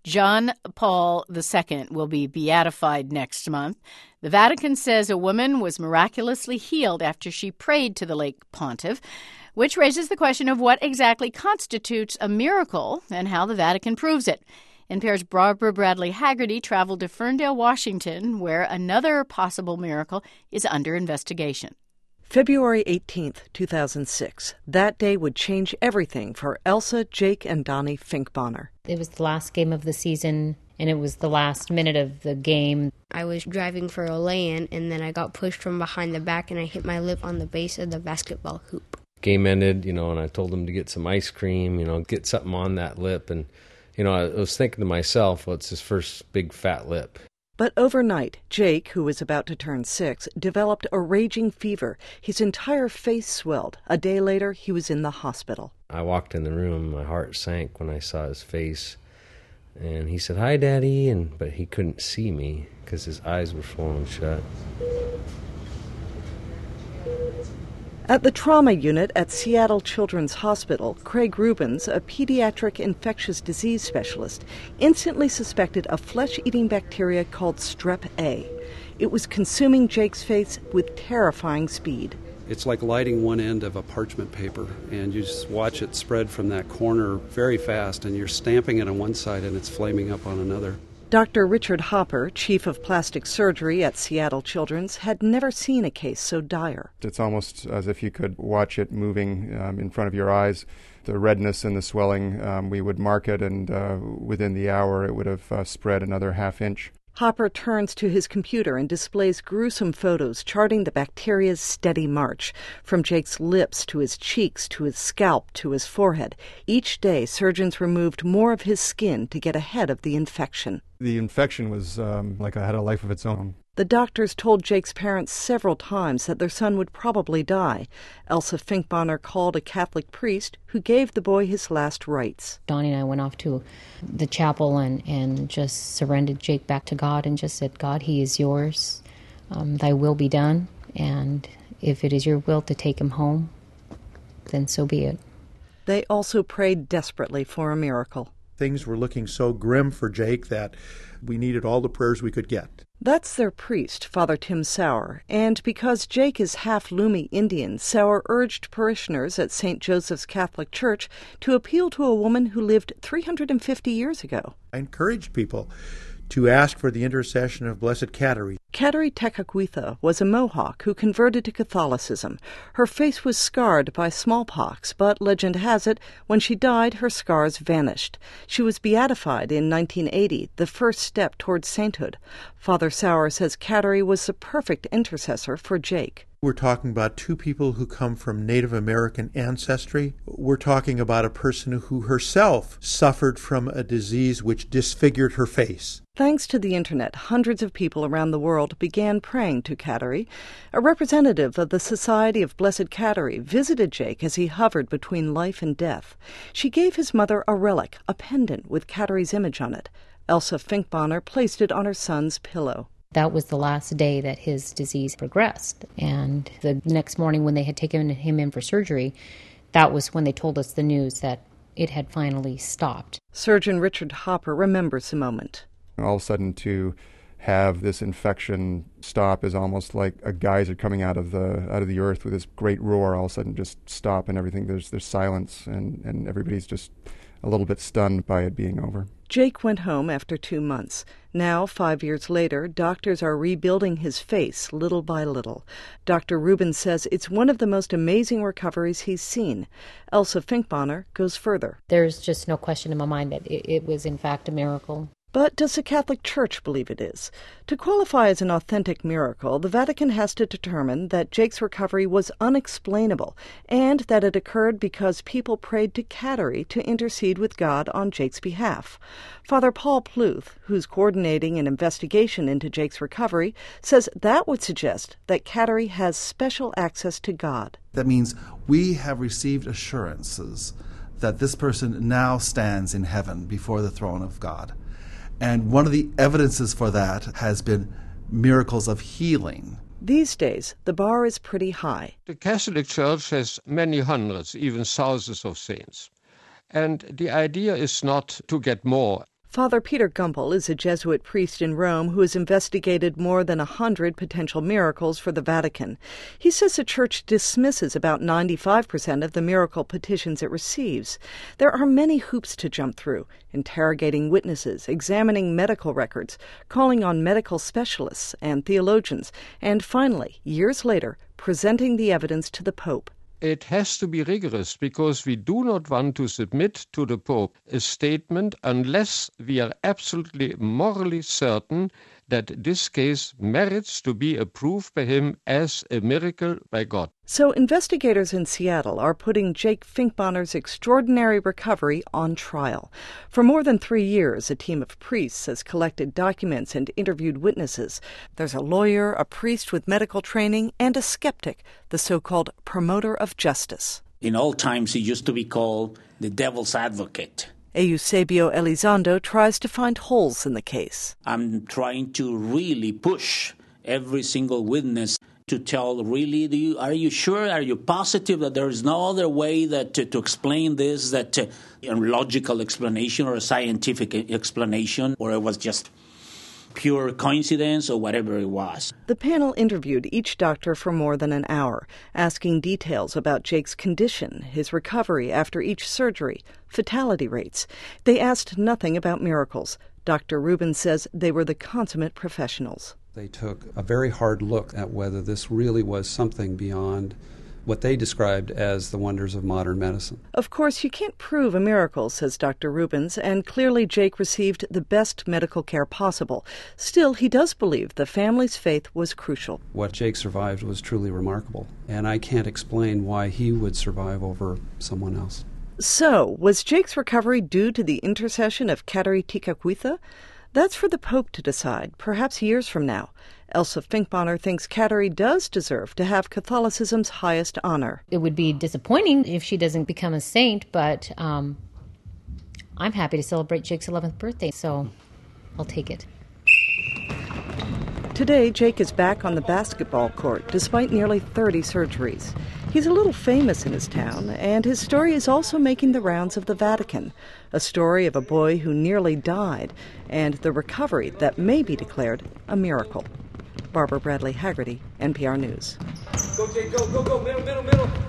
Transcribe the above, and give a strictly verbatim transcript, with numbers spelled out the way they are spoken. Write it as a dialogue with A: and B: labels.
A: John Paul the Second will be beatified next month. The Vatican says a woman was miraculously healed after she prayed to the late pontiff, which raises the question of what exactly constitutes a miracle and how the Vatican proves it. N P R's Barbara Bradley Haggerty traveled to Ferndale, Washington, where another possible miracle is under investigation.
B: February eighteenth, two thousand six. That day would change everything for Elsa, Jake, and Donnie Finkbonner.
C: It was the last game of the season, and it was the last minute of the game.
D: I was driving for a lay-in, and then I got pushed from behind the back, and I hit my lip on the base of the basketball hoop.
E: Game ended, you know, and I told him to get some ice cream, you know, get something on that lip. And, you know, I was thinking to myself, well, it's his first big fat lip.
B: But overnight, Jake, who was about to turn six, developed a raging fever. His entire face swelled. A day later, he was in the hospital.
E: I walked in the room. My heart sank when I saw his face. And he said, "Hi, Daddy," and but he couldn't see me because his eyes were swollen shut.
B: At the trauma unit at Seattle Children's Hospital, Craig Rubens, a pediatric infectious disease specialist, instantly suspected a flesh-eating bacteria called Strep A. It was consuming Jake's face with terrifying speed.
F: It's like lighting one end of a parchment paper, and you just watch it spread from that corner very fast, and you're stamping it on one side and it's flaming up on another.
B: Doctor Richard Hopper, chief of plastic surgery at Seattle Children's, had never seen a case so dire.
G: It's almost as if you could watch it moving um, in front of your eyes. The redness and the swelling, um, we would mark it, and uh, within the hour it would have uh, spread another half inch.
B: Hopper turns to his computer and displays gruesome photos charting the bacteria's steady march, from Jake's lips to his cheeks to his scalp to his forehead. Each day, surgeons removed more of his skin to get ahead of the infection.
G: The infection was um, like it had a life of its own.
B: The doctors told Jake's parents several times that their son would probably die. Elsa Finkbonner called a Catholic priest who gave the boy his last rites.
C: Donnie and I went off to the chapel and, and just surrendered Jake back to God and just said, "God, he is yours. Um, thy will be done. And if it is your will to take him home, then so be it."
B: They also prayed desperately for a miracle.
H: Things were looking so grim for Jake that we needed all the prayers we could get.
B: That's their priest, Father Tim Sauer, and because Jake is half Lumi Indian, Sauer urged parishioners at Saint Joseph's Catholic Church to appeal to a woman who lived three hundred fifty years ago.
H: I encouraged people to ask for the intercession of Blessed Kateri.
B: Kateri Tekakwitha was a Mohawk who converted to Catholicism. Her face was scarred by smallpox, but legend has it, when she died, her scars vanished. She was beatified in nineteen eighty, the first step towards sainthood. Father Sauer says Kateri was the perfect intercessor for Jake.
H: We're talking about two people who come from Native American ancestry. We're talking about a person who herself suffered from a disease which disfigured her face.
B: Thanks to the internet, hundreds of people around the world began praying to Kateri. A representative of the Society of Blessed Kateri visited Jake as he hovered between life and death. She gave his mother a relic, a pendant with Kateri's image on it. Elsa Finkbonner placed it on her son's pillow.
C: That was the last day that his disease progressed. And the next morning when they had taken him in for surgery, that was when they told us the news that it had finally stopped.
B: Surgeon Richard Hopper remembers the moment.
G: All of a sudden to have this infection stop is almost like a geyser coming out of the out of the earth with this great roar. All of a sudden just stop and everything. There's there's silence and, and everybody's just a little bit stunned by it being over.
B: Jake went home after two months. Now, five years later, doctors are rebuilding his face little by little. Doctor Rubens says it's one of the most amazing recoveries he's seen. Elsa Finkbonner goes further.
C: There's just no question in my mind that it, it was in fact a miracle.
B: But does the Catholic Church believe it is? To qualify as an authentic miracle, the Vatican has to determine that Jake's recovery was unexplainable and that it occurred because people prayed to Kateri to intercede with God on Jake's behalf. Father Paul Pluth, who's coordinating an investigation into Jake's recovery, says that would suggest that Kateri has special access to God.
I: That means we have received assurances that this person now stands in heaven before the throne of God. And one of the evidences for that has been miracles of healing.
B: These days, the bar is pretty high.
J: The Catholic Church has many hundreds, even thousands of saints. And the idea is not to get more.
B: Father Peter Gumpel is a Jesuit priest in Rome who has investigated more than a hundred potential miracles for the Vatican. He says the Church dismisses about ninety-five percent of the miracle petitions it receives. There are many hoops to jump through, interrogating witnesses, examining medical records, calling on medical specialists and theologians, and finally, years later, presenting the evidence to the Pope.
J: It has to be rigorous because we do not want to submit to the Pope a statement unless we are absolutely morally certain that this case merits to be approved by him as a miracle by God.
B: So investigators in Seattle are putting Jake Finkbonner's extraordinary recovery on trial. For more than three years, a team of priests has collected documents and interviewed witnesses. There's a lawyer, a priest with medical training, and a skeptic, the so-called promoter of justice.
K: In old times, he used to be called the devil's advocate.
B: Eusebio Elizondo tries to find holes in the case.
K: I'm trying to really push every single witness to tell really, do you, are you sure, are you positive that there is no other way that to, to explain this, that uh, a logical explanation or a scientific explanation, or it was just pure coincidence or whatever it was.
B: The panel interviewed each doctor for more than an hour, asking details about Jake's condition, his recovery after each surgery, fatality rates. They asked nothing about miracles. Doctor Rubin says they were the consummate professionals.
F: They took a very hard look at whether this really was something beyond what they described as the wonders of modern medicine.
B: Of course, you can't prove a miracle, says Doctor Rubens, and clearly Jake received the best medical care possible. Still, he does believe the family's faith was crucial.
F: What Jake survived was truly remarkable, and I can't explain why he would survive over someone else.
B: So, was Jake's recovery due to the intercession of Kateri Tekakwitha? That's for the Pope to decide, perhaps years from now. Elsa Finkbonner thinks Kateri does deserve to have Catholicism's highest honor.
C: It would be disappointing if she doesn't become a saint, but um, I'm happy to celebrate Jake's eleventh birthday, so I'll take it.
B: Today, Jake is back on the basketball court despite nearly thirty surgeries. He's a little famous in his town, and his story is also making the rounds of the Vatican, a story of a boy who nearly died and the recovery that may be declared a miracle. Barbara Bradley Haggerty, N P R News.
L: Go, Jake, go, go, go, middle, middle, middle.